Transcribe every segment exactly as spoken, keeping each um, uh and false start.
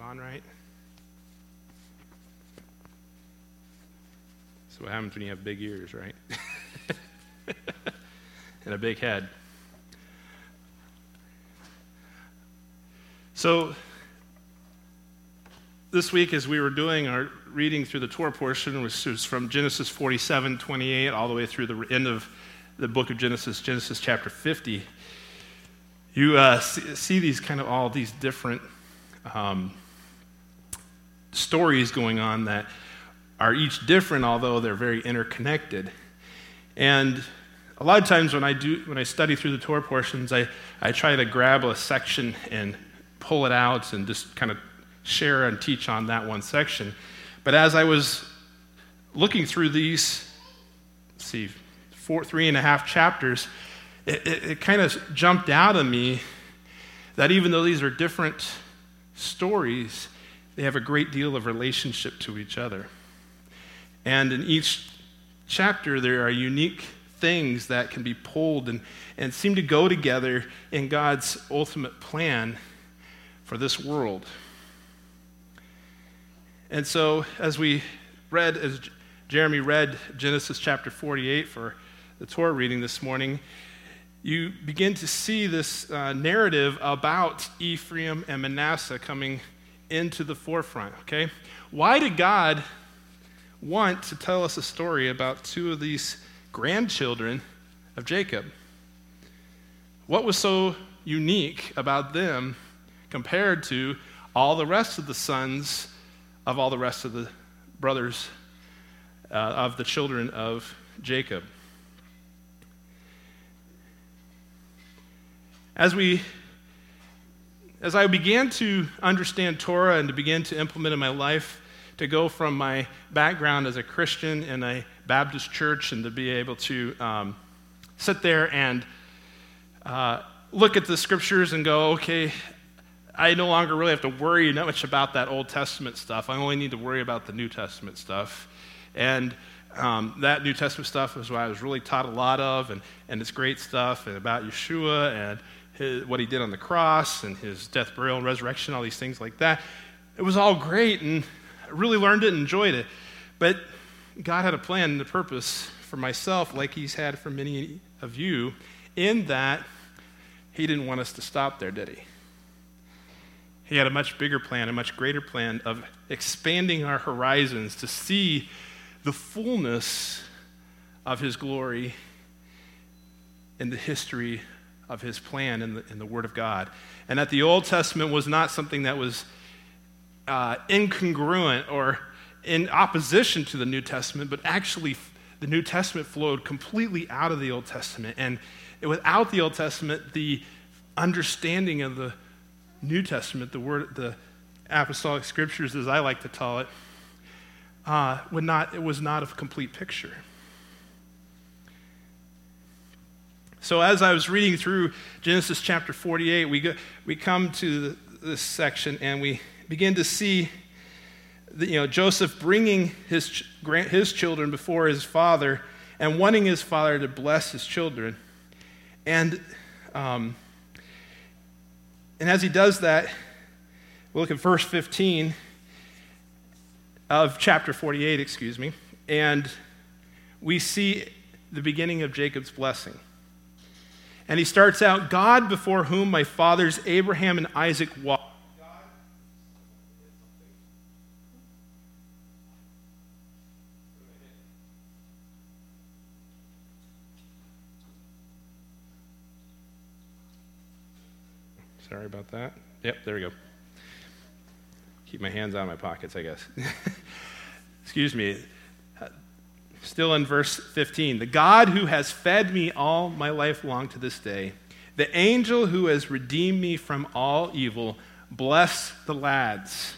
on right? That's what happens when you have big ears, right? And a big head. So this week, as we were doing our reading through the Torah portion, which was from Genesis forty-seven, twenty-eight, all the way through the end of the book of Genesis, Genesis chapter fifty, you uh, see, see these kind of all these different um, stories going on that are each different, although they're very interconnected. And a lot of times when I do, when I study through the Torah portions, I, I try to grab a section and pull it out and just kind of share and teach on that one section. But as I was looking through these, let's see, four, three and a half chapters, it, it, it kind of jumped out at me that even though these are different stories, they have a great deal of relationship to each other. And in each chapter, there are unique things that can be pulled and, and seem to go together in God's ultimate plan for this world. And so, as we read, as Jeremy read Genesis chapter forty-eight for the Torah reading this morning, you begin to see this uh, narrative about Ephraim and Manasseh coming into the forefront, okay? Why did God want to tell us a story about two of these grandchildren of Jacob? What was so unique about them compared to all the rest of the sons of all the rest of the brothers uh, of the children of Jacob? As we, as I began to understand Torah and to begin to implement in my life, to go from my background as a Christian in a Baptist church and to be able to um, sit there and uh, look at the scriptures and go, okay, I no longer really have to worry that much about that Old Testament stuff. I only need to worry about the New Testament stuff. And um, that New Testament stuff is what I was really taught a lot of, and, and it's great stuff, and about Yeshua and his, what he did on the cross and his death, burial, and resurrection, all these things like that. It was all great, and I really learned it and enjoyed it. But God had a plan and a purpose for myself, like he's had for many of you, in that he didn't want us to stop there, did he? He had a much bigger plan, a much greater plan of expanding our horizons to see the fullness of his glory in the history of his plan in the, in the Word of God. And that the Old Testament was not something that was uh, incongruent or in opposition to the New Testament, but actually the New Testament flowed completely out of the Old Testament. And without the Old Testament, the understanding of the New Testament, the word, the apostolic scriptures, as I like to call it, uh, would not. It was not a complete picture. So, as I was reading through Genesis chapter forty-eight, we go, we come to the, this section and we begin to see, the, you know, Joseph bringing his his children before his father and wanting his father to bless his children, and. Um, And as he does that, we'll look at verse fifteen of chapter forty-eight, excuse me, and we see the beginning of Jacob's blessing. And he starts out, God before whom my fathers Abraham and Isaac walked. Sorry about that. Yep, there we go. Keep my hands out of my pockets, I guess. Excuse me. Still in verse fifteen. The God who has fed me all my life long to this day, the angel who has redeemed me from all evil, bless the lads.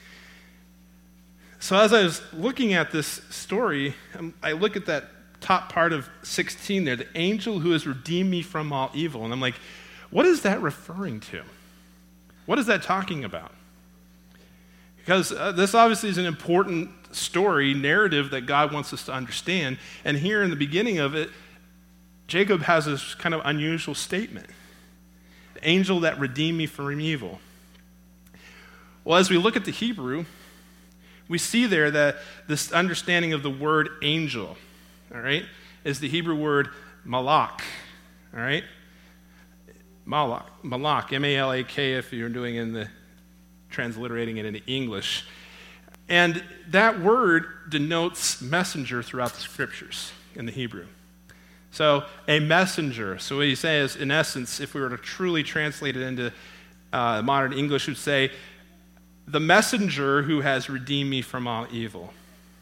So as I was looking at this story, I look at that top part of sixteen there, the angel who has redeemed me from all evil. And I'm like, what is that referring to? What is that talking about? Because uh, this obviously is an important story, narrative that God wants us to understand. And here in the beginning of it, Jacob has this kind of unusual statement. The angel that redeemed me from evil. Well, as we look at the Hebrew, we see there that this understanding of the word angel, all right, is the Hebrew word malak, all right? Malak, malak, M A L A K if you're doing in the, transliterating it into English. And that word denotes messenger throughout the scriptures in the Hebrew. So a messenger. So what he says, in essence, if we were to truly translate it into uh, modern English, would say, the messenger who has redeemed me from all evil.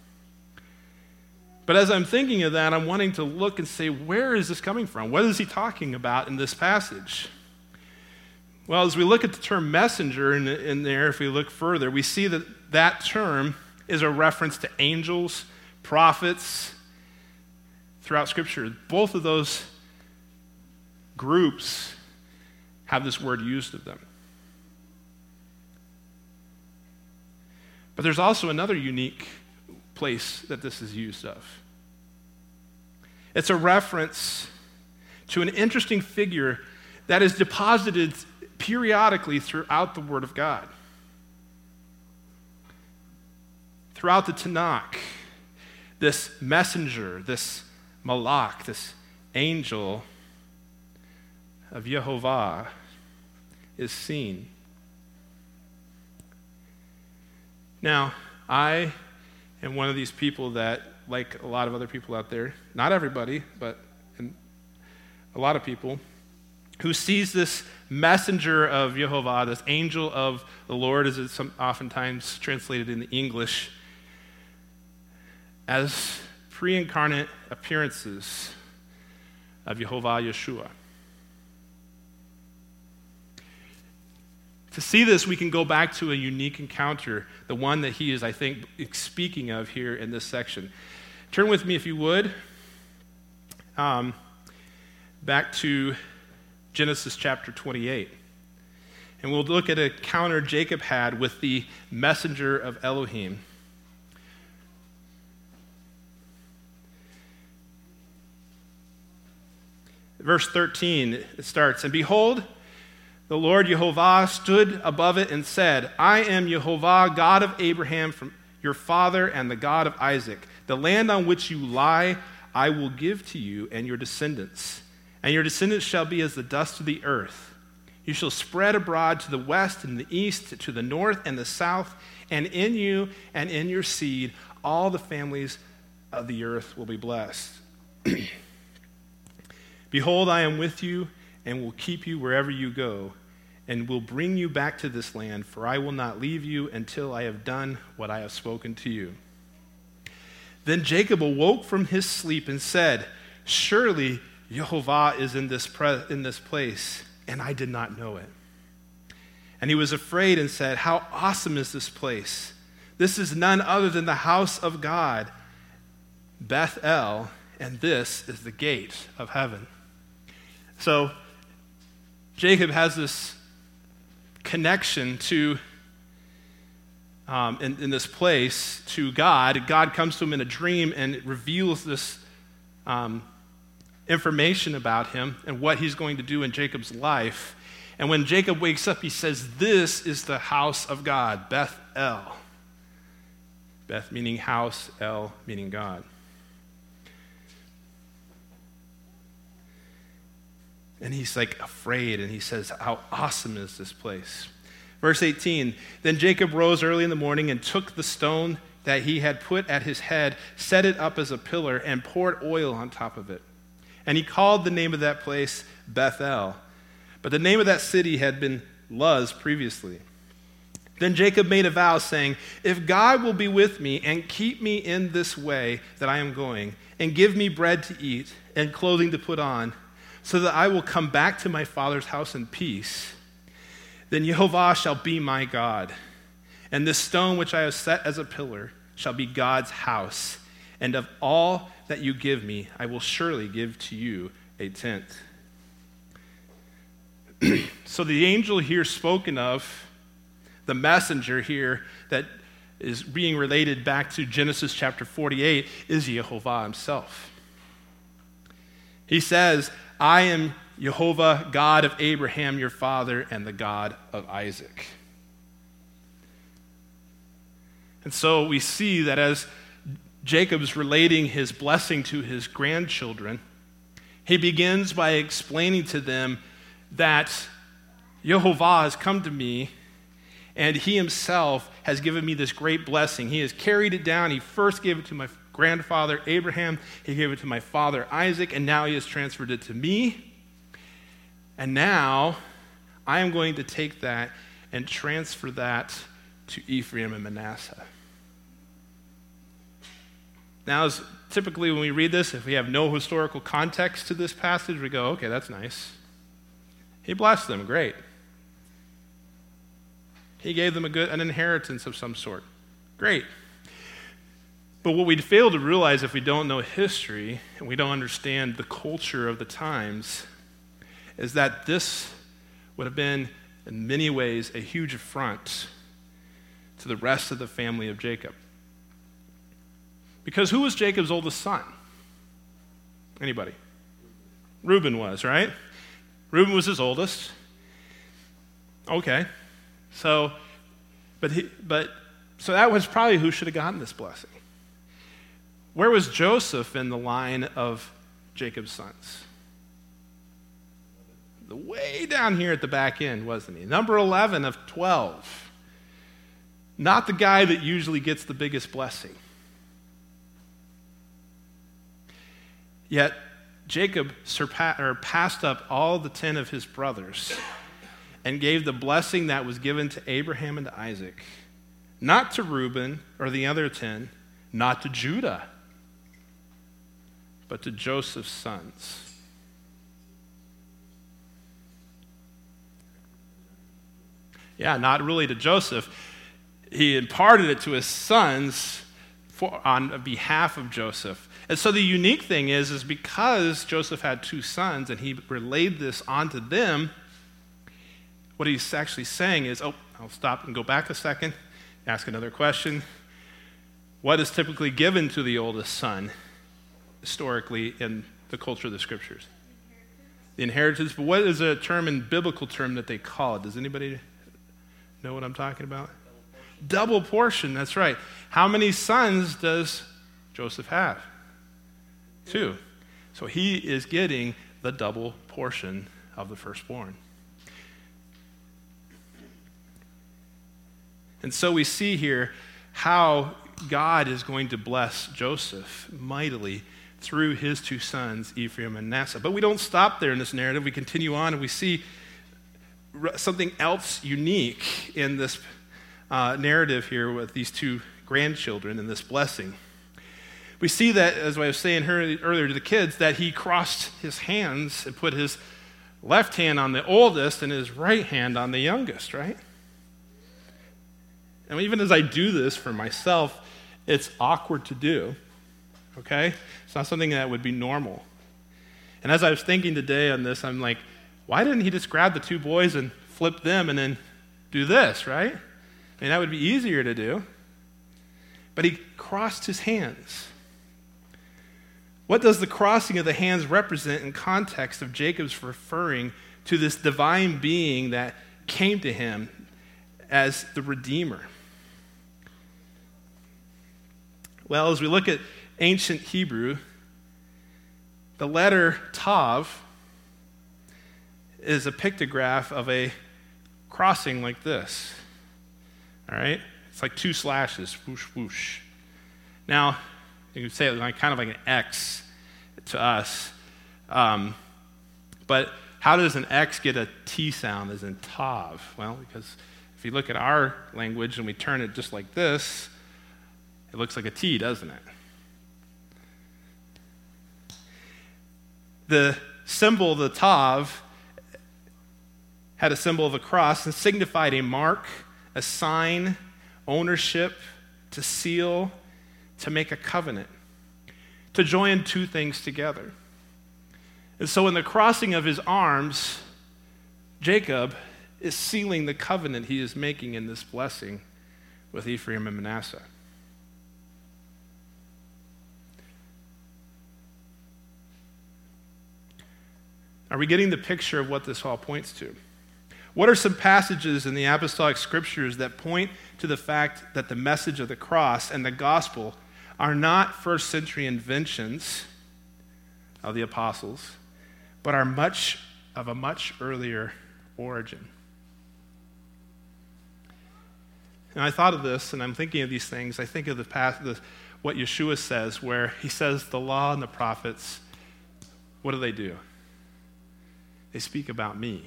But as I'm thinking of that, I'm wanting to look and say, where is this coming from? What is he talking about in this passage? Well, as we look at the term messenger in, in there, if we look further, we see that that term is a reference to angels, prophets, throughout Scripture. Both of those groups have this word used of them. But there's also another unique place that this is used of. It's a reference to an interesting figure that is deposited periodically throughout the Word of God. Throughout the Tanakh, this messenger, this malak, this angel of Yehovah is seen. Now, I am one of these people that, like a lot of other people out there, not everybody, but a lot of people, who sees this messenger of Yehovah, this angel of the Lord, as it's oftentimes translated in the English, as pre-incarnate appearances of Yehovah Yeshua. To see this, we can go back to a unique encounter, the one that he is, I think, speaking of here in this section. Turn with me, if you would, um, back to Genesis chapter twenty-eight. And we'll look at an encounter Jacob had with the messenger of Elohim. Verse thirteen, it starts, "And behold, the Lord Yehovah stood above it and said, I am Yehovah, God of Abraham, from your father, and the God of Isaac. The land on which you lie, I will give to you and your descendants. And your descendants shall be as the dust of the earth. You shall spread abroad to the west and the east, to the north and the south, and in you and in your seed, all the families of the earth will be blessed. Behold, I am with you and will keep you wherever you go, and will bring you back to this land, for I will not leave you until I have done what I have spoken to you." Then Jacob awoke from his sleep and said, "Surely Yehovah is in this, pre- in this place, and I did not know it." And he was afraid and said, "How awesome is this place! This is none other than the house of God, Beth-el, and this is the gate of heaven." So Jacob has this connection to, um, in, in this place, to God. God comes to him in a dream and reveals this um, information about him and what he's going to do in Jacob's life. And when Jacob wakes up, he says, "This is the house of God, Beth-el." Beth meaning house, El meaning God. And he's like afraid, and he says, "How awesome is this place?" Verse eighteen, "Then Jacob rose early in the morning and took the stone that he had put at his head, set it up as a pillar, and poured oil on top of it. And he called the name of that place Beth-el. But the name of that city had been Luz previously. Then Jacob made a vow, saying, if God will be with me and keep me in this way that I am going, and give me bread to eat and clothing to put on, so that I will come back to my father's house in peace, then Yehovah shall be my God, and this stone which I have set as a pillar shall be God's house, and of all that you give me, I will surely give to you a tenth. So the angel here spoken of, the messenger here that is being related back to Genesis chapter forty-eight, is Yehovah himself. He says, I am Yehovah, God of Abraham, your father, and the God of Isaac. And so we see that as Jacob's relating his blessing to his grandchildren, he begins by explaining to them that Yehovah has come to me, and he himself has given me this great blessing. He has carried it down. He first gave it to my grandfather Abraham. He gave it to my father Isaac, and now he has transferred it to me. And now I am going to take that and transfer that to Ephraim and Manasseh. Now, as typically when we read this, if we have no historical context to this passage, we go, okay, that's nice. He blessed them, great. He gave them a good an inheritance of some sort. Great. But what we fail to realize if we don't know history and we don't understand the culture of the times is that this would have been, in many ways, a huge affront to the rest of the family of Jacob. Because who was Jacob's oldest son? Anybody? Reuben was, right? Reuben was his oldest. Okay. So, but he, but so that was probably who should have gotten this blessing. Where was Joseph in the line of Jacob's sons? The way down here at the back end, wasn't he? Number eleven of twelve. Not the guy that usually gets the biggest blessing. Yet Jacob surpa- or passed up all the ten of his brothers and gave the blessing that was given to Abraham and to Isaac, not to Reuben or the other ten, not to Judah, but to Joseph's sons. Yeah, not really to Joseph. He imparted it to his sons for, on behalf of Joseph. And so the unique thing is, is because Joseph had two sons and he relayed this onto them, what he's actually saying is, oh, I'll stop and go back a second, ask another question. What is typically given to the oldest son historically in the culture of the scriptures? The inheritance. But what is a term in biblical term that they call it? Does anybody know what I'm talking about? Double portion. Double portion, that's right. How many sons does Joseph have? Two. So he is getting the double portion of the firstborn. And so we see here how God is going to bless Joseph mightily through his two sons, Ephraim and Manasseh. But we don't stop there in this narrative. We continue on and we see something else unique in this uh, narrative here with these two grandchildren and this blessing. We see that, as I was saying earlier to the kids, that he crossed his hands and put his left hand on the oldest and his right hand on the youngest, right? And even as I do this for myself, it's awkward to do, okay? It's not something that would be normal. And as I was thinking today on this, I'm like, why didn't he just grab the two boys and flip them and then do this, right? I mean, that would be easier to do. But he crossed his hands. What does the crossing of the hands represent in context of Jacob's referring to this divine being that came to him as the Redeemer? Well, as we look at ancient Hebrew, the letter Tav is a pictograph of a crossing like this. All right? It's like two slashes, whoosh, whoosh. Now, you could say it like kind of like an X to us. Um, but how does an X get a T sound as in Tav? Well, because if you look at our language and we turn it just like this, it looks like a T, doesn't it? The symbol, the Tav, had a symbol of a cross and signified a mark, a sign, ownership, to seal, to make a covenant, to join two things together. And so in the crossing of his arms, Jacob is sealing the covenant he is making in this blessing with Ephraim and Manasseh. Are we getting the picture of what this all points to? What are some passages in the apostolic scriptures that point to the fact that the message of the cross and the gospel are not first century inventions of the apostles, but are much of a much earlier origin? And I thought of this, and I'm thinking of these things. I think of the past, the, what Yeshua says, where he says the law and the prophets, what do they do? They speak about me.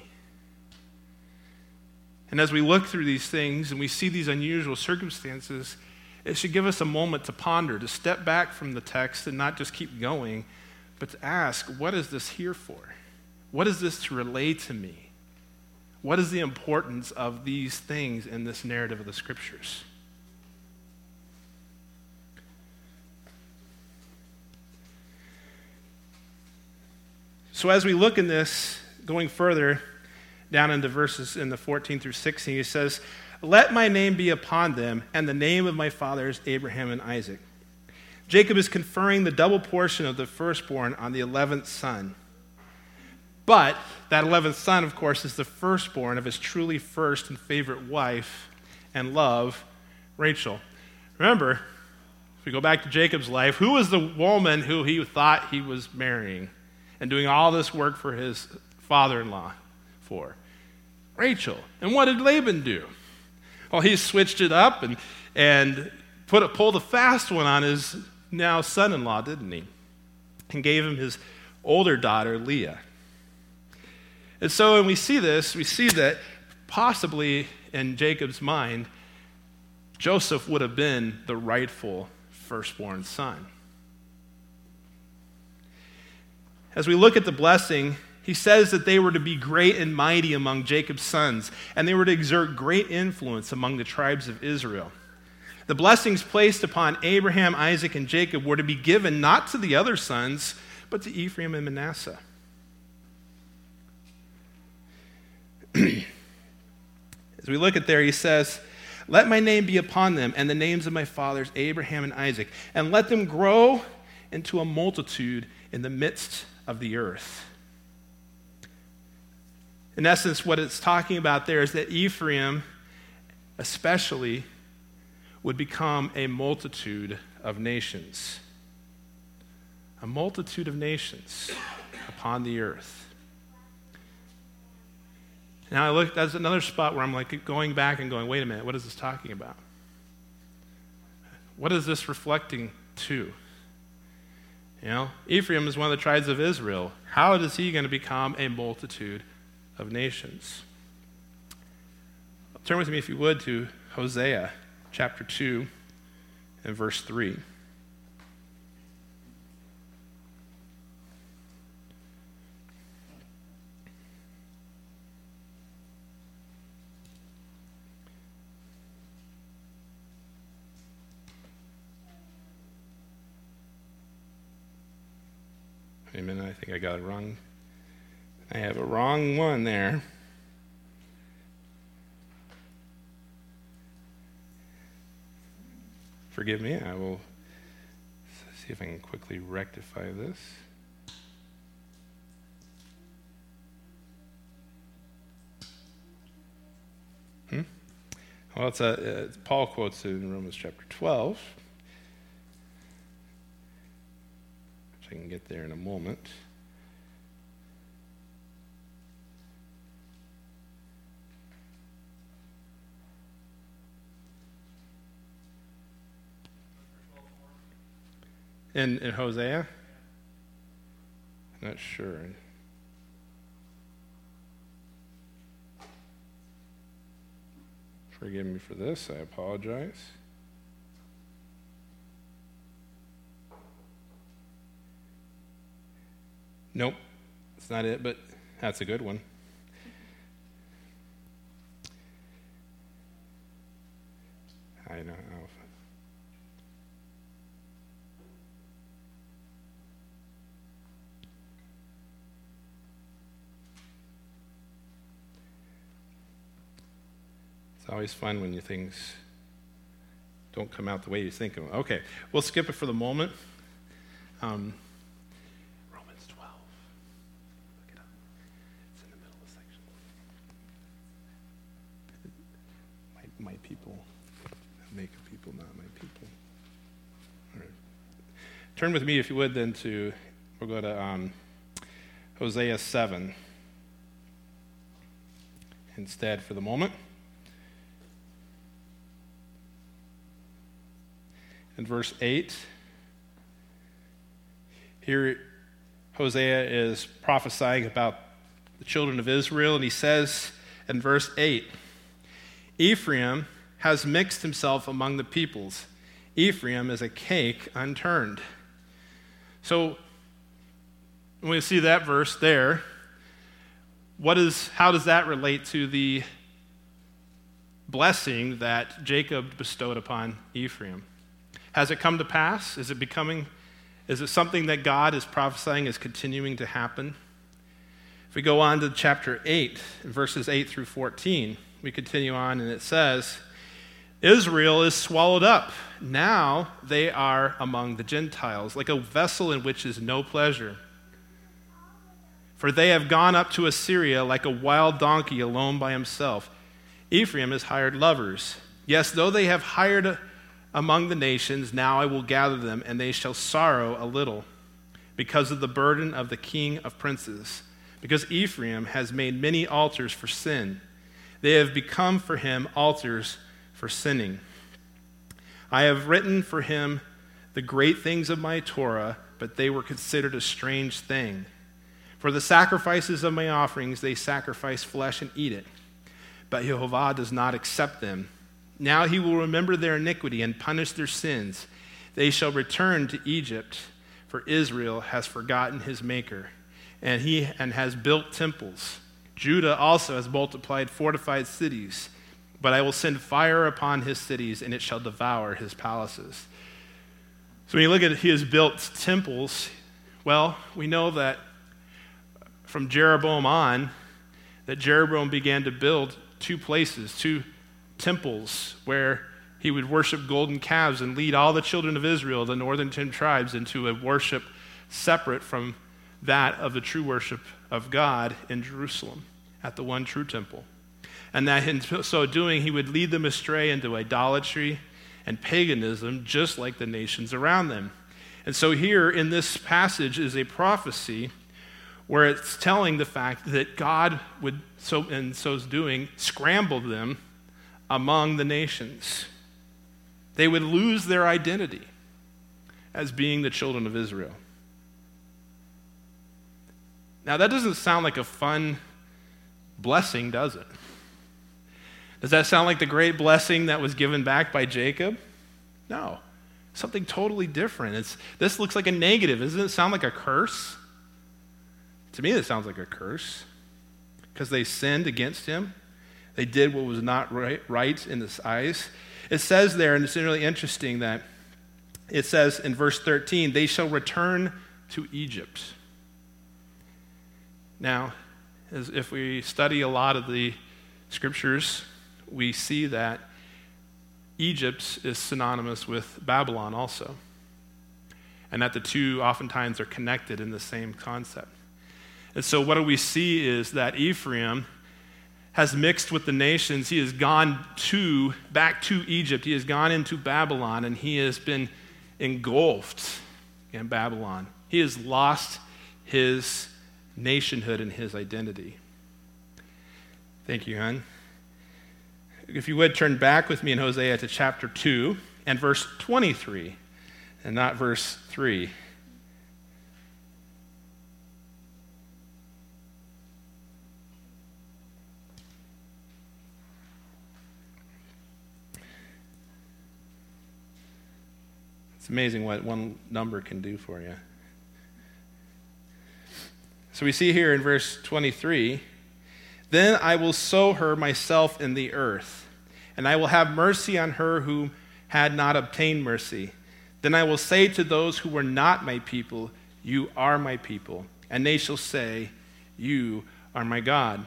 And as we look through these things and we see these unusual circumstances, it should give us a moment to ponder, to step back from the text and not just keep going, but to ask, what is this here for? What is this to relate to me? What is the importance of these things in this narrative of the scriptures? So as we look in this, going further down into verses in the fourteen through sixteen, he says, "Let my name be upon them, and the name of my fathers Abraham and Isaac." Jacob is conferring the double portion of the firstborn on the eleventh son. But that eleventh son, of course, is the firstborn of his truly first and favorite wife and love, Rachel. Remember, if we go back to Jacob's life, who was the woman who he thought he was marrying and doing all this work for his father-in-law for? Rachel. And what did Laban do? Well, he switched it up and, and put a, pulled a fast one on his now son-in-law, didn't he? And gave him his older daughter, Leah. And so when we see this, we see that possibly in Jacob's mind, Joseph would have been the rightful firstborn son. As we look at the blessing, he says that they were to be great and mighty among Jacob's sons, and they were to exert great influence among the tribes of Israel. The blessings placed upon Abraham, Isaac, and Jacob were to be given not to the other sons, but to Ephraim and Manasseh. As we look at there, he says, "Let my name be upon them, and the names of my fathers Abraham and Isaac, and let them grow into a multitude in the midst of the earth." In essence, what it's talking about there is that Ephraim, especially, would become a multitude of nations. A multitude of nations upon the earth. Now I look, that's another spot where I'm like going back and going, wait a minute, what is this talking about? What is this reflecting to? You know, Ephraim is one of the tribes of Israel. How is he going to become a multitude of nations? Turn with me, if you would, to Hosea chapter two and verse three. Wait a minute, I think I got it wrong. I have a wrong one there. Forgive me, I will see if I can quickly rectify this. Hmm? Well, it's a, uh, Paul quotes it in Romans chapter twelve. I can get there in a moment. In, in Hosea? I'm not sure. Forgive me for this. I apologize. Nope, that's not it, but that's a good one. I know. It's always fun when you things don't come out the way you think of them. Okay, we'll skip it for the moment. Um, my people. Make a people not my people. All right. Turn with me, if you would, then to, we'll go to um, Hosea seven instead for the moment. In verse eight, here Hosea is prophesying about the children of Israel, and he says in verse eight, Ephraim has mixed himself among the peoples. Ephraim is a cake unturned. So when we see that verse there, what is, how does that relate to the blessing that Jacob bestowed upon Ephraim? Has it come to pass? Is it becoming, is it something that God is prophesying is continuing to happen? If we go on to chapter eight, verses eight through fourteen, we continue on and it says, Israel is swallowed up. Now they are among the Gentiles, like a vessel in which is no pleasure. For they have gone up to Assyria like a wild donkey alone by himself. Ephraim has hired lovers. Yes, though they have hired among the nations, now I will gather them, and they shall sorrow a little because of the burden of the king of princes. Because Ephraim has made many altars for sin. They have become for him altars for sinning. I have written for him the great things of my Torah, but they were considered a strange thing. For the sacrifices of my offerings, they sacrifice flesh and eat it. But Jehovah does not accept them. Now he will remember their iniquity and punish their sins. They shall return to Egypt, for Israel has forgotten his maker, and he and has built temples. Judah also has multiplied fortified cities, but I will send fire upon his cities, and it shall devour his palaces. So when you look at it, he has built temples. Well, we know that from Jeroboam on, that Jeroboam began to build two places, two temples, where he would worship golden calves and lead all the children of Israel, the northern ten tribes, into a worship separate from that of the true worship of God in Jerusalem at the one true temple. And that in so doing, he would lead them astray into idolatry and paganism, just like the nations around them. And so here in this passage is a prophecy where it's telling the fact that God would, so in so doing, scramble them among the nations. They would lose their identity as being the children of Israel. Now, that doesn't sound like a fun blessing, does it? Does that sound like the great blessing that was given back by Jacob? No. Something totally different. It's, this looks like a negative. Doesn't it sound like a curse? To me, it sounds like a curse because they sinned against him. They did what was not right, right in his eyes. It says there, and it's really interesting, that it says in verse thirteen, they shall return to Egypt. Now, as if we study a lot of the scriptures, we see that Egypt is synonymous with Babylon also, and that the two oftentimes are connected in the same concept. And so what do we see is that Ephraim has mixed with the nations. He has gone to, back to Egypt. He has gone into Babylon, and he has been engulfed in Babylon. He has lost his nationhood and his identity. Thank you, hon. If you would turn back with me in Hosea to chapter two and verse twenty-three, and not verse three. It's amazing what one number can do for you. So we see here in verse twenty-three, then I will sow her myself in the earth, and I will have mercy on her who had not obtained mercy. Then I will say to those who were not my people, you are my people, and they shall say, you are my God.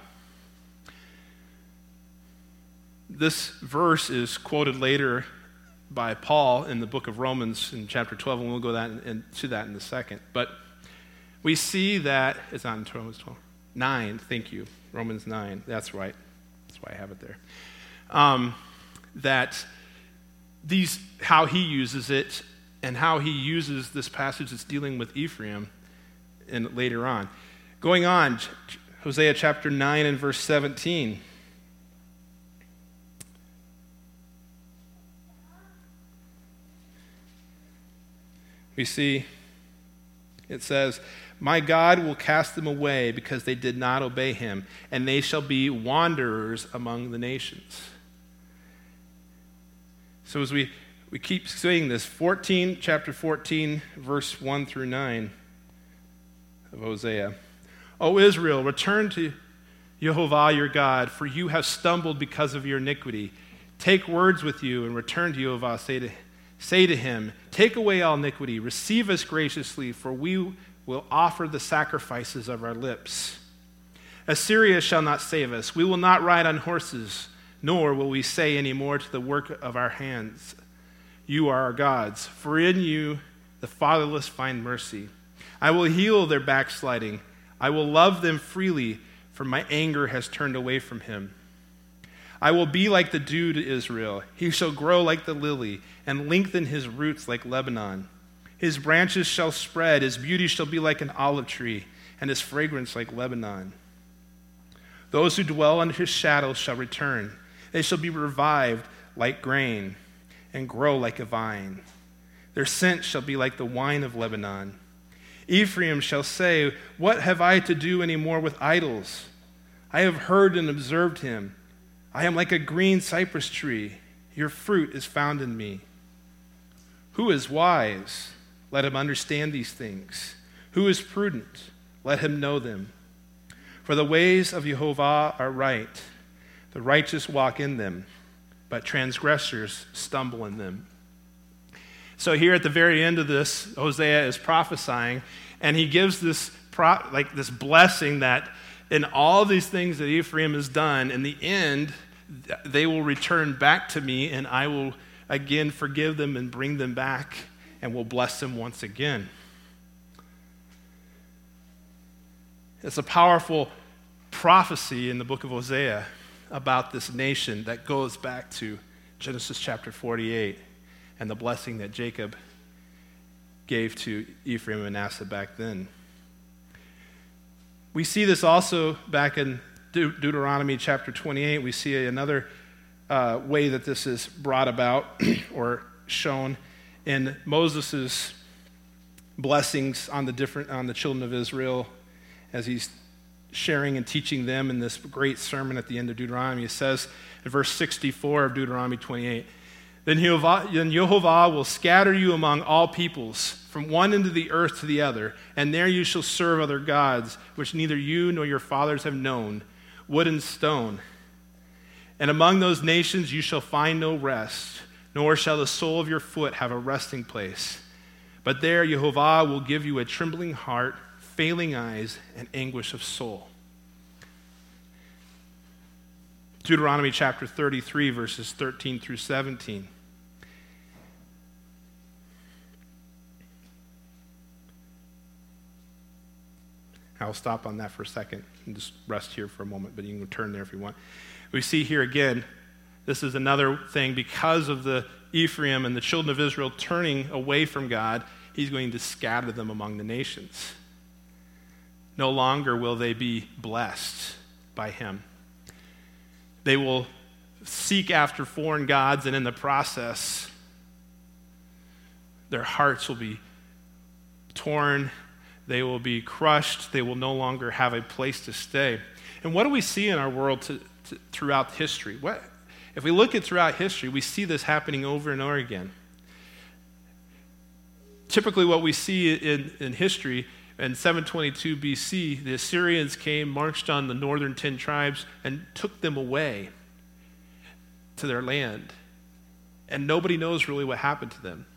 This verse is quoted later by Paul in the book of Romans in chapter twelve, and we'll go that in, to that in a second. But we see that, it's on Romans twelve, nine, thank you, Romans nine, that's right, that's why I have it there. Um, that these, how he uses it and how he uses this passage that's dealing with Ephraim and later on. Going on, Hosea chapter nine and verse seventeen. We see, it says, my God will cast them away because they did not obey him, and they shall be wanderers among the nations. So as we, we keep saying this, fourteen, chapter fourteen, verse one through nine of Hosea. O Israel, return to Jehovah your God, for you have stumbled because of your iniquity. Take words with you and return to Jehovah. Say to, say to him, take away all iniquity. Receive us graciously, for we will offer the sacrifices of our lips. Assyria shall not save us. We will not ride on horses, nor will we say any more to the work of our hands, you are our gods. For in you the fatherless find mercy. I will heal their backsliding. I will love them freely, for my anger has turned away from him. I will be like the dew to Israel. He shall grow like the lily and lengthen his roots like Lebanon. His branches shall spread. His beauty shall be like an olive tree, and his fragrance like Lebanon. Those who dwell under his shadow shall return. They shall be revived like grain and grow like a vine. Their scent shall be like the wine of Lebanon. Ephraim shall say, what have I to do any more with idols? I have heard and observed him. I am like a green cypress tree. Your fruit is found in me. Who is wise? Let him understand these things. Who is prudent? Let him know them. For the ways of Jehovah are right. The righteous walk in them, but transgressors stumble in them. So here at the very end of this, Hosea is prophesying, and he gives this pro, like this blessing that in all these things that Ephraim has done, in the end, they will return back to me, and I will again forgive them and bring them back, and will bless them once again. It's a powerful prophecy in the book of Hosea about this nation that goes back to Genesis chapter forty-eight and the blessing that Jacob gave to Ephraim and Manasseh back then. We see this also back in De- Deuteronomy chapter twenty-eight. We see another uh, way that this is brought about or shown in Moses' blessings on the different on the children of Israel as he's sharing and teaching them in this great sermon at the end of Deuteronomy. It says in verse sixty-four of Deuteronomy twenty-eight, Then Jehovah, then Jehovah will scatter you among all peoples, from one end of the earth to the other, and there you shall serve other gods, which neither you nor your fathers have known, wood and stone. And among those nations you shall find no rest, nor shall the sole of your foot have a resting place. But there Jehovah will give you a trembling heart, failing eyes, and anguish of soul. Deuteronomy chapter thirty-three, verses thirteen through seventeen. I'll stop on that for a second and just rest here for a moment, but you can turn there if you want. We see here again, this is another thing, because of the Ephraim and the children of Israel turning away from God, he's going to scatter them among the nations. No longer will they be blessed by him. They will seek after foreign gods, and in the process, their hearts will be torn. They will be crushed. They will no longer have a place to stay. And what do we see in our world to, to, throughout history? What, if we look at throughout history, we see this happening over and over again. Typically what we see in, in history, in seven twenty-two B C, the Assyrians came, marched on the northern ten tribes, and took them away to their land. And nobody knows really what happened to them.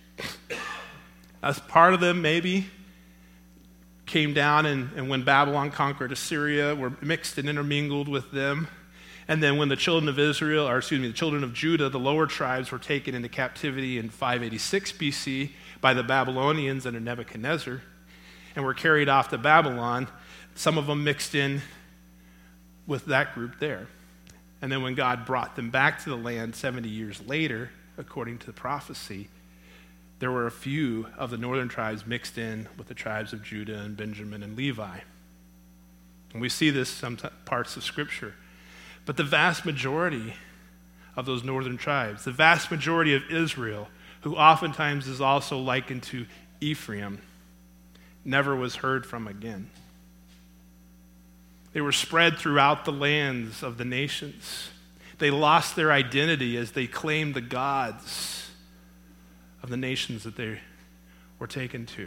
As part of them, maybe, came down, and, and when Babylon conquered Assyria, were mixed and intermingled with them. And then when the children of Israel, or excuse me, the children of Judah, the lower tribes, were taken into captivity in five eighty-six B C by the Babylonians under Nebuchadnezzar, and were carried off to Babylon, some of them mixed in with that group there. And then when God brought them back to the land seventy years later, according to the prophecy, there were a few of the northern tribes mixed in with the tribes of Judah and Benjamin and Levi. And we see this in some t- parts of Scripture. But the vast majority of those northern tribes, the vast majority of Israel, who oftentimes is also likened to Ephraim, never was heard from again. They were spread throughout the lands of the nations. They lost their identity as they claimed the gods of the nations that they were taken to.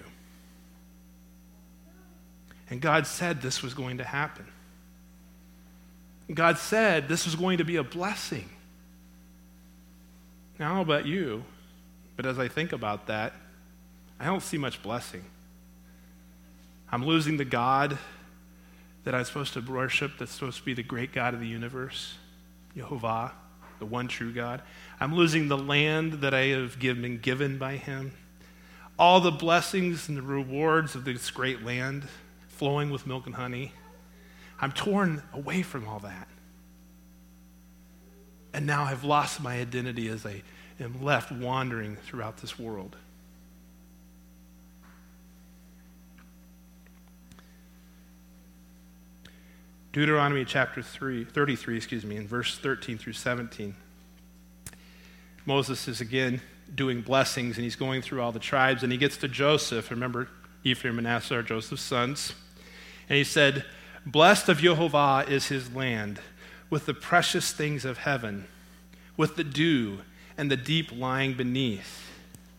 And God said this was going to happen. God said this was going to be a blessing. Now, I don't know about you, but as I think about that, I don't see much blessing. I'm losing the God that I'm supposed to worship, that's supposed to be the great God of the universe, Jehovah, the one true God. I'm losing the land that I have been given by him. All the blessings and the rewards of this great land flowing with milk and honey. I'm torn away from all that. And now I've lost my identity as I am left wandering throughout this world. Deuteronomy chapter three, thirty-three, excuse me, in verse thirteen through seventeen. Moses is again doing blessings, and he's going through all the tribes, and he gets to Joseph. Remember, Ephraim and Manasseh are Joseph's sons. And he said, "Blessed of Jehovah is his land, with the precious things of heaven, with the dew and the deep lying beneath,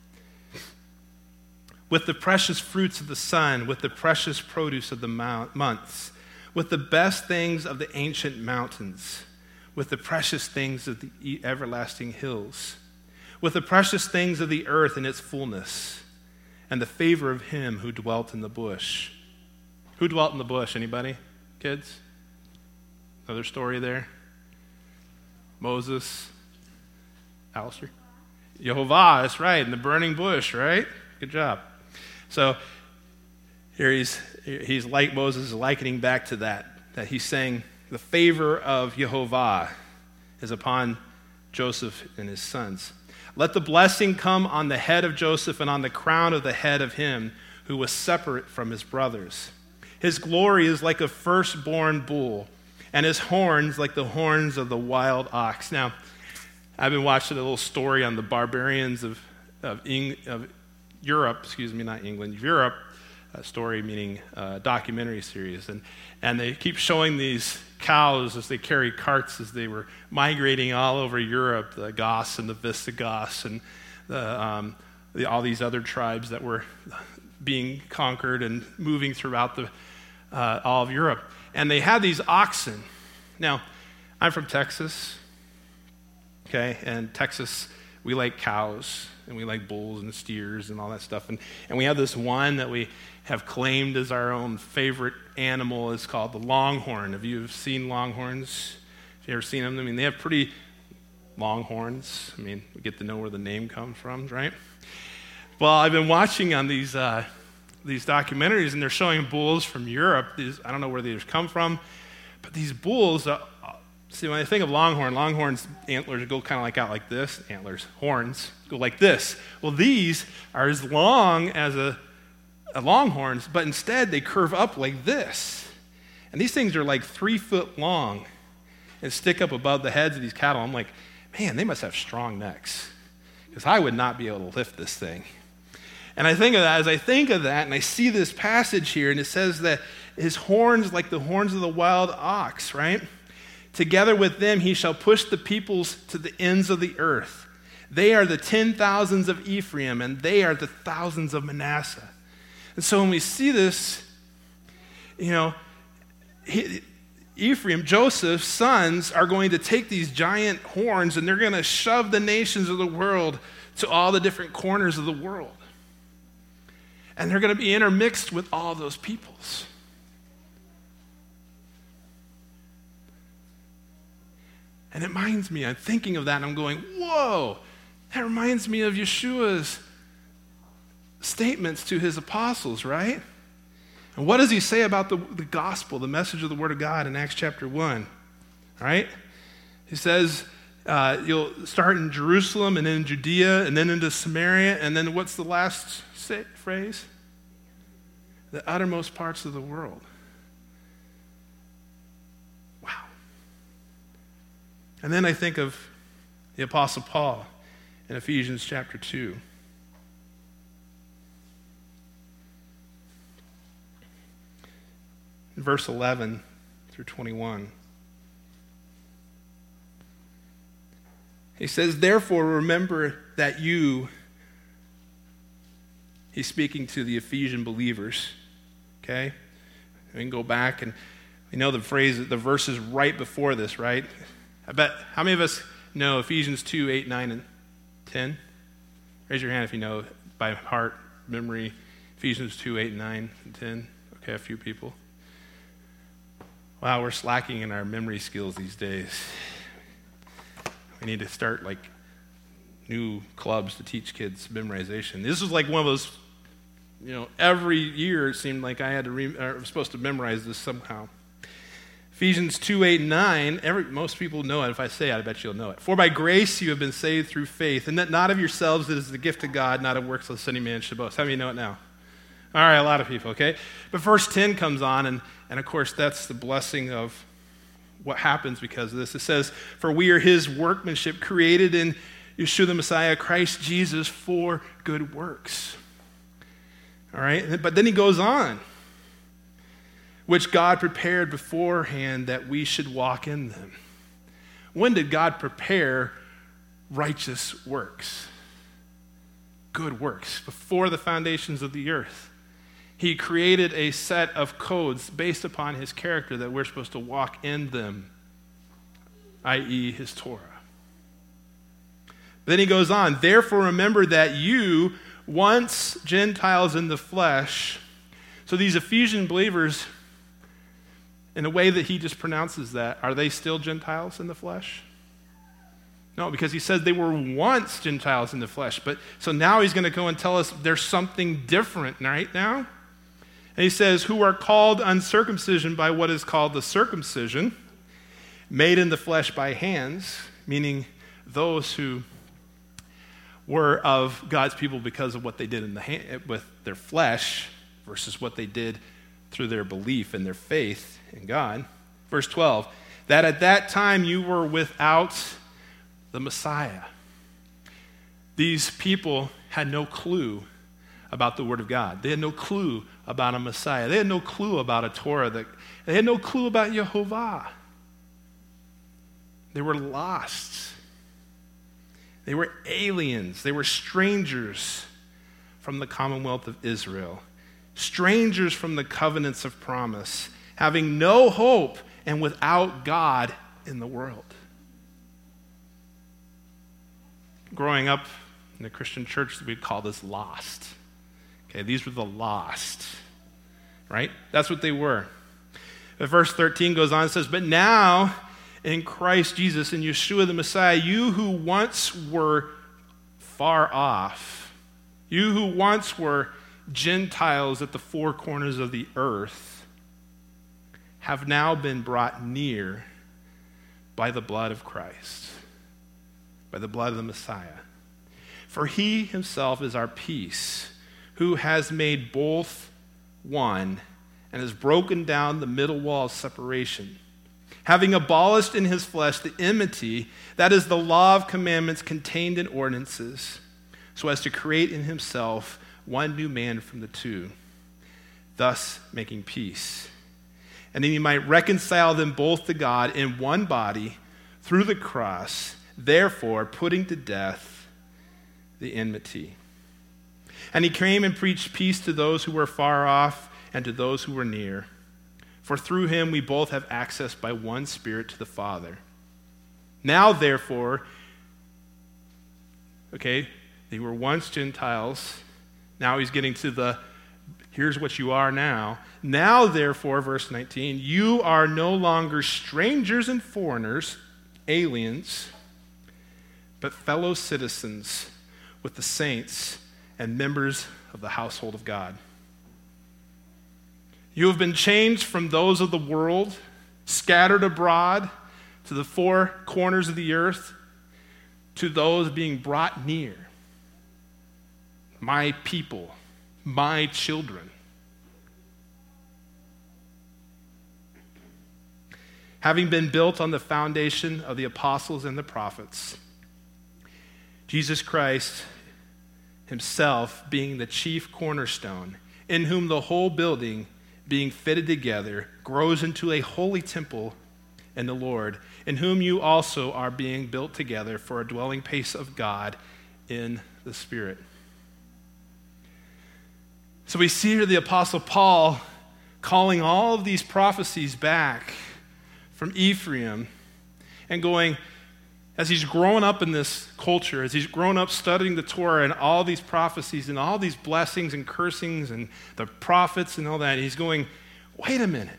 with the precious fruits of the sun, with the precious produce of the months, with the best things of the ancient mountains, with the precious things of the everlasting hills, with the precious things of the earth in its fullness, and the favor of him who dwelt in the bush." Who dwelt in the bush? Anybody? Kids? Another story there? Moses? Alistair? Jehovah, that's right, in the burning bush, right? Good job. So here he's he's like Moses is likening back to that, that he's saying the favor of Jehovah is upon Joseph and his sons. Let the blessing come on the head of Joseph and on the crown of the head of him who was separate from his brothers. His glory is like a firstborn bull, and his horns like the horns of the wild ox. Now, I've been watching a little story on the barbarians of of, Eng, of Europe, excuse me, not England, Europe, a story meaning a documentary series. And, and they keep showing these cows as they carry carts as they were migrating all over Europe, the Goths and the Visigoths and the, um, the, all these other tribes that were being conquered and moving throughout the uh, all of Europe. And they had these oxen. Now, I'm from Texas, okay, and Texas, we like cows, and we like bulls and steers and all that stuff. And, and we have this one that we have claimed as our own favorite animal. It's called the longhorn. Have you seen longhorns? Have you ever seen them? I mean, they have pretty long horns. I mean, we get to know where the name comes from, right? Well, I've been watching on these uh, these documentaries, and they're showing bulls from Europe. These, I don't know where these come from, but these bulls, uh, see, when I think of longhorn, longhorns' antlers go kind of like out like this. Antlers, horns, go like this. Well, these are as long as a, a longhorn's, but instead they curve up like this. And these things are like three foot long and stick up above the heads of these cattle. I'm like, man, they must have strong necks, because I would not be able to lift this thing. And I think of that, as I think of that, and I see this passage here, and it says that his horns like the horns of the wild ox, right? Together with them he shall push the peoples to the ends of the earth. They are the ten thousands of Ephraim, and they are the thousands of Manasseh. And so when we see this, you know, he, Ephraim, Joseph's sons, are going to take these giant horns, and they're going to shove the nations of the world to all the different corners of the world. And they're going to be intermixed with all those peoples. And it reminds me, I'm thinking of that, and I'm going, whoa, that reminds me of Yeshua's statements to his apostles, right? And what does he say about the, the gospel, the message of the word of God in Acts chapter one, right? He says uh, you'll start in Jerusalem and then in Judea and then into Samaria, and then what's the last say, phrase? The uttermost parts of the world. Wow. And then I think of the Apostle Paul in Ephesians chapter two. In verse eleven through twenty-one. He says, therefore remember that you, he's speaking to the Ephesian believers, okay? We can go back and we know the phrase, the verses right before this, right? I bet, how many of us know Ephesians two, eight, nine, and ten? Raise your hand if you know by heart, memory, Ephesians two, eight, nine, and ten. Okay, a few people. Wow, we're slacking in our memory skills these days. We need to start like new clubs to teach kids memorization. This was like one of those, you know, every year it seemed like I had to, re- or was supposed to memorize this somehow. Ephesians two, eight, and nine, every, most people know it. If I say it, I bet you'll know it. For by grace you have been saved through faith, and that not of yourselves, it is the gift of God, not of works lest any man should boast. How many know it now? All right, a lot of people, okay? But verse ten comes on, and, and of course that's the blessing of what happens because of this. It says, for we are his workmanship, created in Yeshua the Messiah, Christ Jesus, for good works. All right? But then he goes on, which God prepared beforehand that we should walk in them. When did God prepare righteous works? Good works. Before the foundations of the earth. He created a set of codes based upon his character that we're supposed to walk in them, that is his Torah. Then he goes on, therefore remember that you, once Gentiles in the flesh, so these Ephesian believers, in the way that he just pronounces that, are they still Gentiles in the flesh? No, because he says they were once Gentiles in the flesh. But so now he's going to go and tell us there's something different right now. And he says, who are called uncircumcision by what is called the circumcision, made in the flesh by hands, meaning those who were of God's people because of what they did in the hand, with their flesh versus what they did through their belief and their faith in God. Verse twelve, that at that time you were without the Messiah. These people had no clue about the Word of God. They had no clue about a Messiah. They had no clue about a Torah. That, they had no clue about Yehovah. They were lost. They were aliens. They were strangers from the commonwealth of Israel. Strangers from the covenants of promise, having no hope and without God in the world. Growing up in the Christian church, we'd call this lost. Okay, these were the lost, right? That's what they were. But verse thirteen goes on and says, but now in Christ Jesus, in Yeshua the Messiah, you who once were far off, you who once were Gentiles at the four corners of the earth, have now been brought near by the blood of Christ, by the blood of the Messiah. For he himself is our peace, who has made both one and has broken down the middle wall of separation, having abolished in his flesh the enmity, that is the law of commandments contained in ordinances, so as to create in himself one new man from the two, thus making peace. And then he might reconcile them both to God in one body through the cross, therefore putting to death the enmity. And he came and preached peace to those who were far off and to those who were near. For through him we both have access by one Spirit to the Father. Now, therefore, okay, they were once Gentiles. Now he's getting to the, here's what you are now. Now, therefore, verse nineteen, you are no longer strangers and foreigners, aliens, but fellow citizens with the saints and members of the household of God. You have been changed from those of the world, scattered abroad to the four corners of the earth, to those being brought near. My people, my children. Having been built on the foundation of the apostles and the prophets, Jesus Christ himself being the chief cornerstone, in whom the whole building, being fitted together, grows into a holy temple in the Lord, in whom you also are being built together for a dwelling place of God in the Spirit. So we see here the Apostle Paul calling all of these prophecies back from Ephraim and going, as he's grown up in this culture, as he's grown up studying the Torah and all these prophecies and all these blessings and cursings and the prophets and all that, he's going, wait a minute.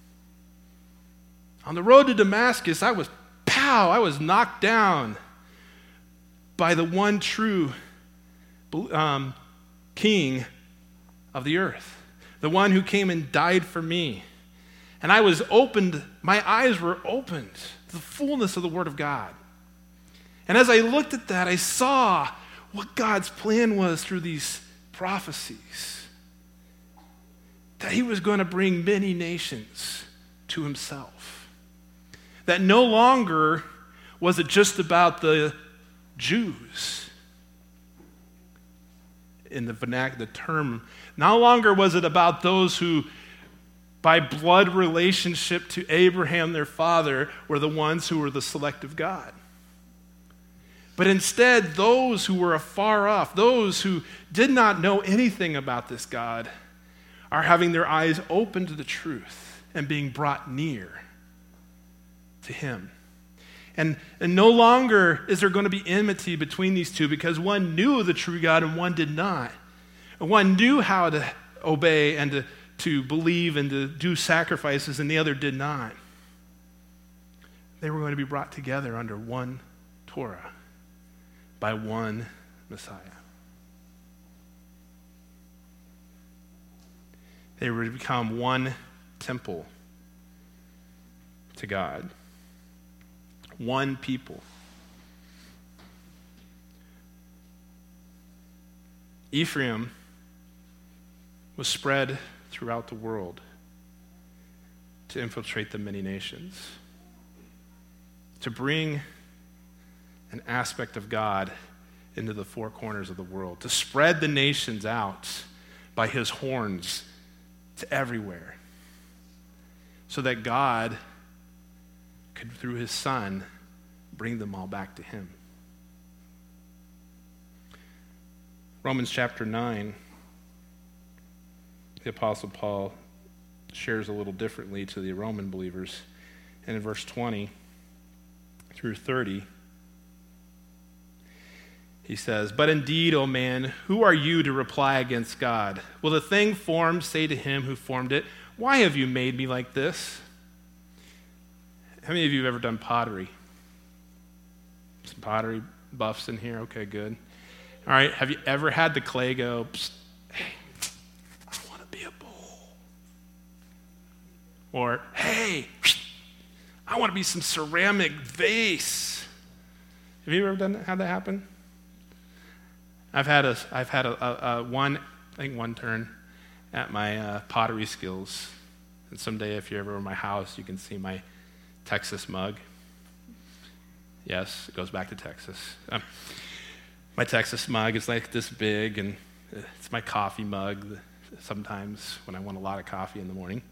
On the road to Damascus, I was, pow, I was knocked down by the one true um, king of the earth, the one who came and died for me. And I was opened, my eyes were opened to the fullness of the Word of God. And as I looked at that, I saw what God's plan was through these prophecies. That he was going to bring many nations to himself. That no longer was it just about the Jews. In the vernacular, the term, no longer was it about those who, by blood relationship to Abraham, their father, were the ones who were the select of God. But instead, those who were afar off, those who did not know anything about this God, are having their eyes open to the truth and being brought near to him. And, and no longer is there going to be enmity between these two, because one knew the true God and one did not. And one knew how to obey and to, to believe and to do sacrifices, and the other did not. They were going to be brought together under one Torah, by one Messiah. They were to become one temple to God. One people. Ephraim was spread throughout the world to infiltrate the many nations, to bring an aspect of God into the four corners of the world, to spread the nations out by his horns to everywhere, so that God could, through his Son, bring them all back to him. Romans chapter nine, the Apostle Paul shares a little differently to the Roman believers. And in verse twenty through thirty, he says, "But indeed, O man, who are you to reply against God? Will the thing formed say to him who formed it, 'Why have you made me like this?'" How many of you have ever done pottery? Some pottery buffs in here? Okay, good. All right, have you ever had the clay go, "Psst, hey, I want to be a bowl"? Or, "Hey, I want to be some ceramic vase"? Have you ever done that, had that happen? I've had a, I've had a, a, a one, I think one turn at my uh, pottery skills. And someday, if you're ever in my house, you can see my Texas mug. Yes, it goes back to Texas. Um, my Texas mug is like this big, and it's my coffee mug sometimes when I want a lot of coffee in the morning.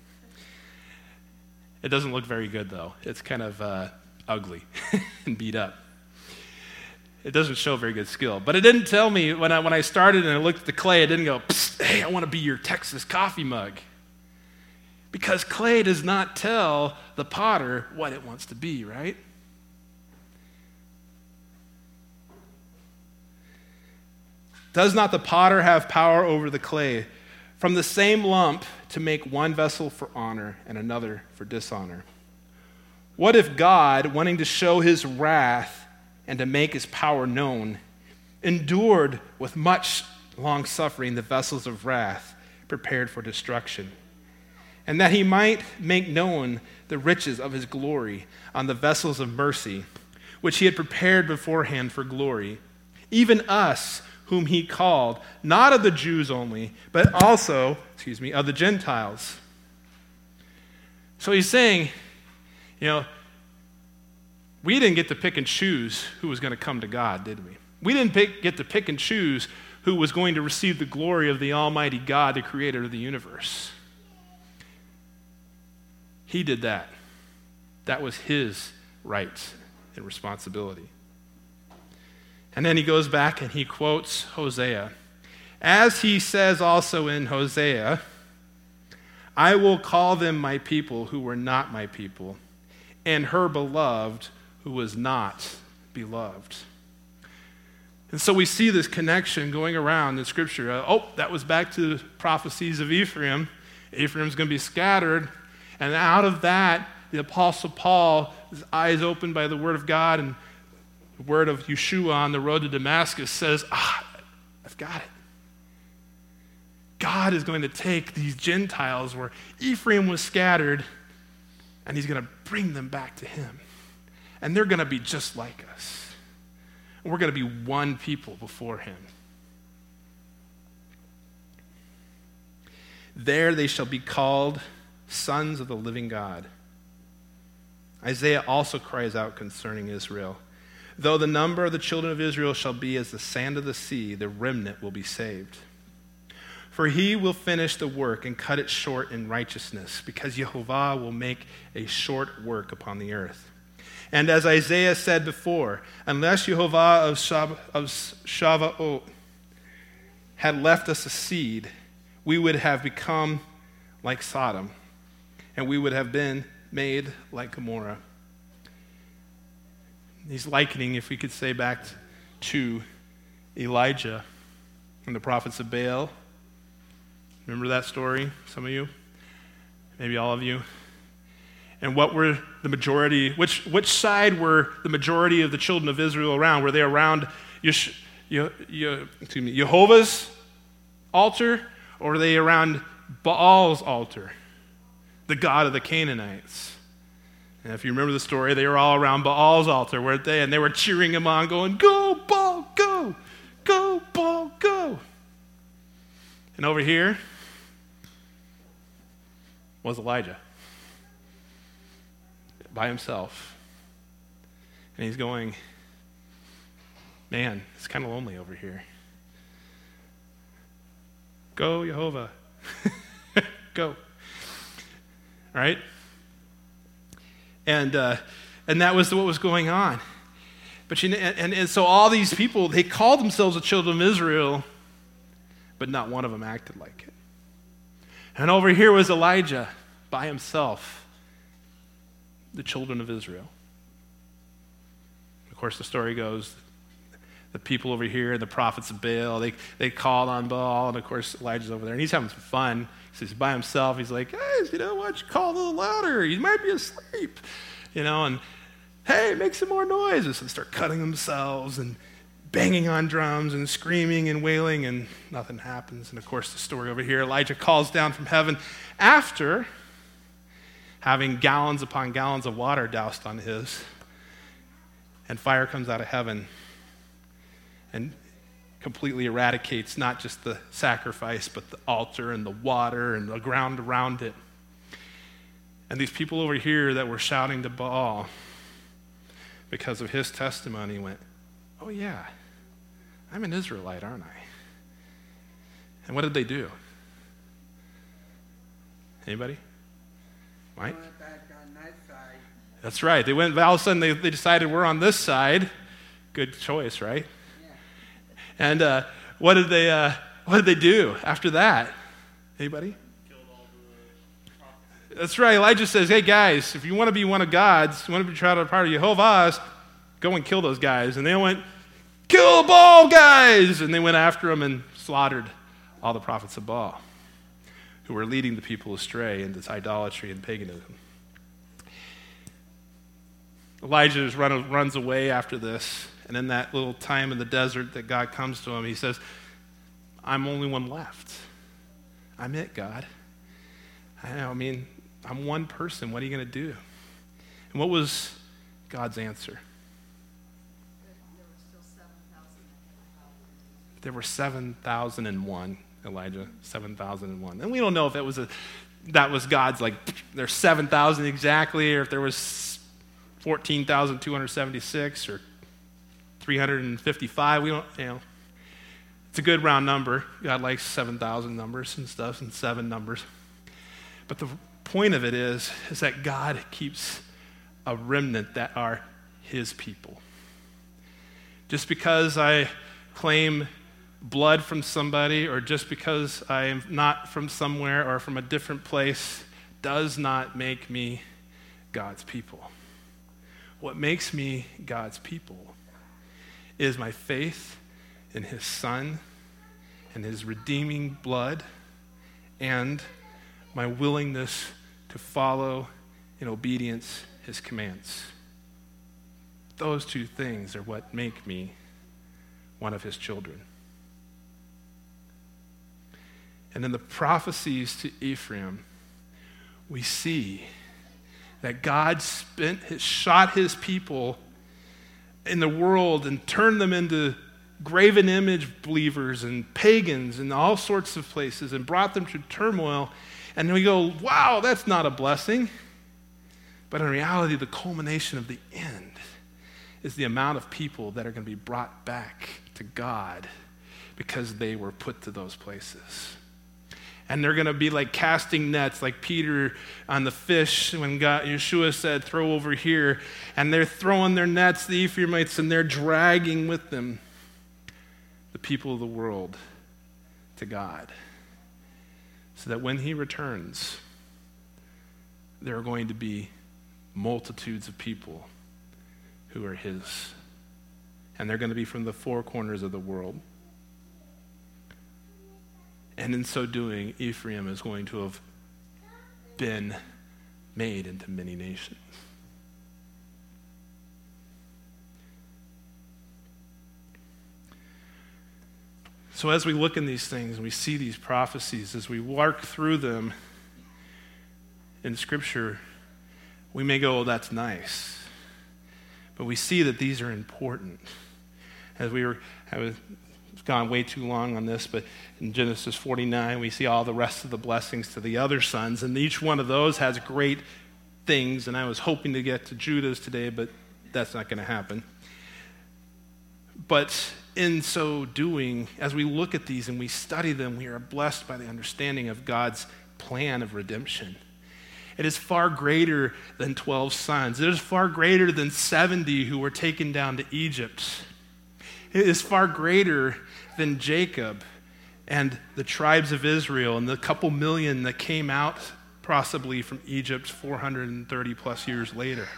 It doesn't look very good, though. It's kind of uh, ugly and beat up. It doesn't show very good skill. But it didn't tell me, when I, when I started and I looked at the clay, it didn't go, "Psst, hey, I want to be your Texas coffee mug." Because clay does not tell the potter what it wants to be, right? Does not the potter have power over the clay, from the same lump to make one vessel for honor and another for dishonor? What if God, wanting to show his wrath and to make his power known, endured with much long suffering the vessels of wrath prepared for destruction, and that he might make known the riches of his glory on the vessels of mercy, which he had prepared beforehand for glory, even us whom he called, not of the Jews only, but also, excuse me, of the Gentiles. So he's saying, you know, we didn't get to pick and choose who was going to come to God, did we? We didn't pick, get to pick and choose who was going to receive the glory of the Almighty God, the creator of the universe. He did that. That was his right and responsibility. And then he goes back and he quotes Hosea. As he says also in Hosea, I will call them my people who were not my people, and her beloved who was not beloved. And so we see this connection going around in Scripture. Uh, oh, that was back to prophecies of Ephraim. Ephraim's going to be scattered. And out of that, the Apostle Paul, his eyes opened by the Word of God and the word of Yeshua on the road to Damascus, says, ah, I've got it. God is going to take these Gentiles where Ephraim was scattered, and he's going to bring them back to him. And they're going to be just like us. And we're going to be one people before him. There they shall be called sons of the living God. Isaiah also cries out concerning Israel. Though the number of the children of Israel shall be as the sand of the sea, the remnant will be saved. For he will finish the work and cut it short in righteousness, because Yehovah will make a short work upon the earth. And as Isaiah said before, unless Yehovah of, Shab- of Shava'ot had left us a seed, we would have become like Sodom, and we would have been made like Gomorrah. He's likening, if we could say, back to Elijah and the prophets of Baal. Remember that story, some of you? Maybe all of you? And what were the majority, which which side were the majority of the children of Israel around? Were they around Yesh, Ye, Ye, excuse me, Jehovah's altar, or were they around Baal's altar, the god of the Canaanites? And if you remember the story, they were all around Baal's altar, weren't they? And they were cheering him on, going, go, Baal, go! Go, Baal, go! And over here was Elijah by himself. And he's going, man, it's kind of lonely over here. Go, Yehovah. Go. All right? And uh, and that was what was going on. But you know, and, and so all these people, they called themselves the children of Israel, but not one of them acted like it. And over here was Elijah by himself, the children of Israel. Of course, the story goes, the people over here, the prophets of Baal, they, they called on Baal, and of course Elijah's over there, and he's having some fun. He's by himself. He's like, guys, you know, why don't you call a little louder? You might be asleep. You know, and hey, make some more noise. And so they start cutting themselves and banging on drums and screaming and wailing, and nothing happens. And of course, the story over here, Elijah calls down from heaven after having gallons upon gallons of water doused on his, and fire comes out of heaven and completely eradicates not just the sacrifice, but the altar and the water and the ground around it. And these people over here that were shouting to Baal because of his testimony went, oh yeah, I'm an Israelite, aren't I? And what did they do? Anybody? Mike? They went back on that side. That's right. They went, all of a sudden they, they decided we're on this side. Good choice, right? Yeah. And uh, what did they uh, what did they do after that? Anybody? Killed all the prophets. That's right. Elijah says, hey guys, if you want to be one of God's, you want to be part of Jehovah's, go and kill those guys. And they went, kill Baal guys! And they went after them and slaughtered all the prophets of Baal who were leading the people astray into idolatry and paganism. Elijah just run, runs away after this, and in that little time in the desert that God comes to him, he says, I'm only one left. I'm it, God. I know, I mean, I'm one person. What are you going to do? And what was God's answer? There were seven thousand and one, Elijah, seven thousand and one. And we don't know if it was a, that was God's, like, there's seven thousand exactly, or if there was fourteen thousand two hundred seventy-six or three hundred fifty-five. We don't, you know. It's a good round number. God likes seven thousand numbers and stuff, and seven numbers. But the point of it is, is that God keeps a remnant that are his people. Just because I claim blood from somebody, or just because I am not from somewhere or from a different place, does not make me God's people. What makes me God's people is my faith in his Son and his redeeming blood, and my willingness to follow in obedience his commands. Those two things are what make me one of his children. And in the prophecies to Ephraim, we see that God spent his, shot his people in the world and turned them into graven image believers and pagans and all sorts of places, and brought them to turmoil. And we go, wow, that's not a blessing. But in reality, the culmination of the end is the amount of people that are going to be brought back to God because they were put to those places. And they're going to be like casting nets, like Peter on the fish when God, Yeshua said, throw over here. And they're throwing their nets, the Ephraimites, and they're dragging with them the people of the world to God. So that when he returns, there are going to be multitudes of people who are his. And they're going to be from the four corners of the world. And in so doing, Ephraim is going to have been made into many nations. So as we look in these things and we see these prophecies, as we work through them in Scripture, we may go, oh, that's nice. But we see that these are important. As we were, I was gone way too long on this, but in Genesis forty-nine, we see all the rest of the blessings to the other sons, and each one of those has great things, and I was hoping to get to Judah's today, but that's not going to happen. But in so doing, as we look at these and we study them, we are blessed by the understanding of God's plan of redemption. It is far greater than twelve sons. It is far greater than seventy who were taken down to Egypt. It is far greater than Jacob and the tribes of Israel and the couple million that came out possibly from Egypt four hundred thirty plus years later.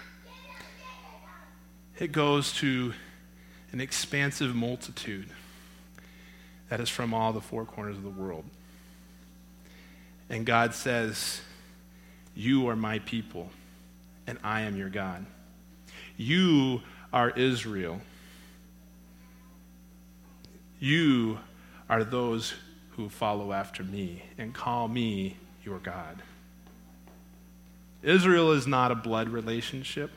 It goes to an expansive multitude that is from all the four corners of the world. And God says, you are my people, and I am your God. You are Israel. You are those who follow after me and call me your God. Israel is not a blood relationship.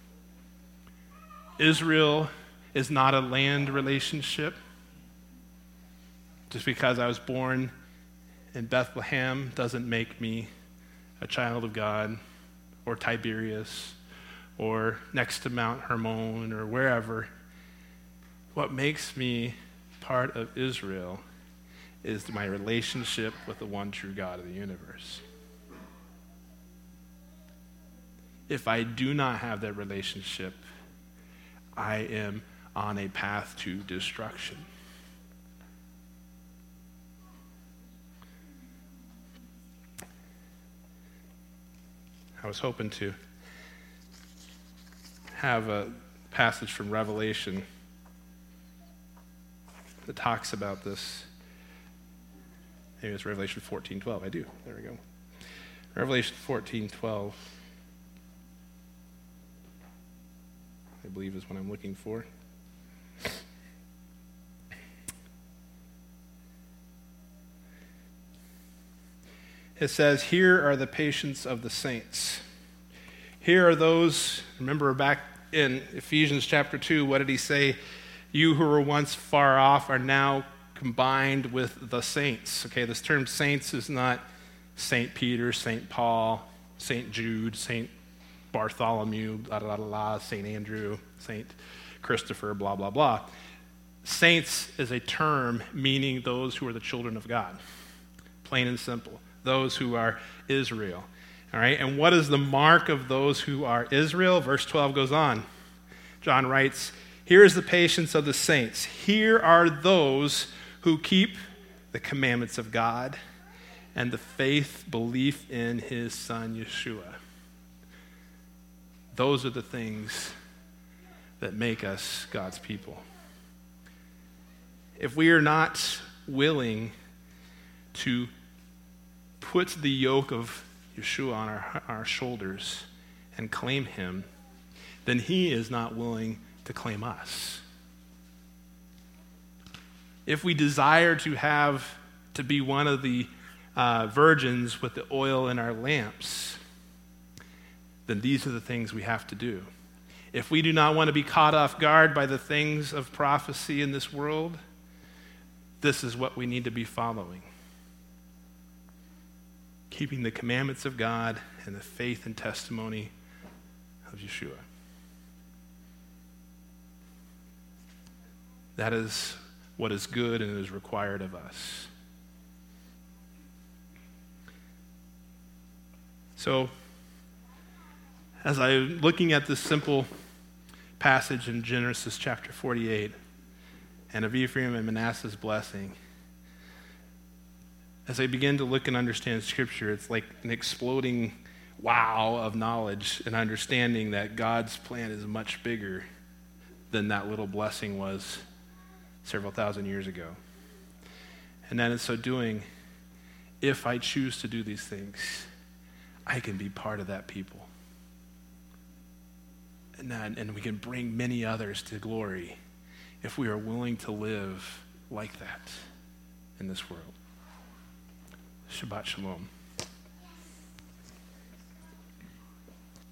Israel is not a land relationship. Just because I was born in Bethlehem doesn't make me a child of God, or Tiberias, or next to Mount Hermon, or wherever. What makes me part of Israel is my relationship with the one true God of the universe. If I do not have that relationship, I am on a path to destruction. I was hoping to have a passage from Revelation that talks about this. Maybe it's Revelation fourteen twelve. I do. There we go. Revelation fourteen twelve, I believe, is what I'm looking for. it says, here are the patience of the saints. Here are those, remember back in Ephesians chapter two, what did he say? You who were once far off are now combined with the saints. Okay, this term saints is not Saint Peter, Saint Paul, Saint Jude, Saint Bartholomew, blah, blah, blah, blah, Saint Andrew, Saint Christopher, blah, blah, blah. Saints is a term meaning those who are the children of God. Plain and simple. Those who are Israel. All right, and what is the mark of those who are Israel? Verse twelve goes on. John writes, here is the patience of the saints. Here are those who keep the commandments of God and the faith, belief in his son Yeshua. Those are the things that make us God's people. If we are not willing to put the yoke of Yeshua on our, our shoulders and claim him, then he is not willing to claim us. If we desire to have, to be one of the uh, virgins with the oil in our lamps, then these are the things we have to do. If we do not want to be caught off guard by the things of prophecy in this world, this is what we need to be following. Keeping the commandments of God and the faith and testimony of Yeshua. That is what is good and is required of us. So, as I'm looking at this simple passage in Genesis chapter forty-eight, and of Ephraim and Manasseh's blessing, as I begin to look and understand Scripture, it's like an exploding wow of knowledge and understanding that God's plan is much bigger than that little blessing was several thousand years ago. And then in so doing, if I choose to do these things, I can be part of that people. And, then, and we can bring many others to glory if we are willing to live like that in this world. Shabbat Shalom.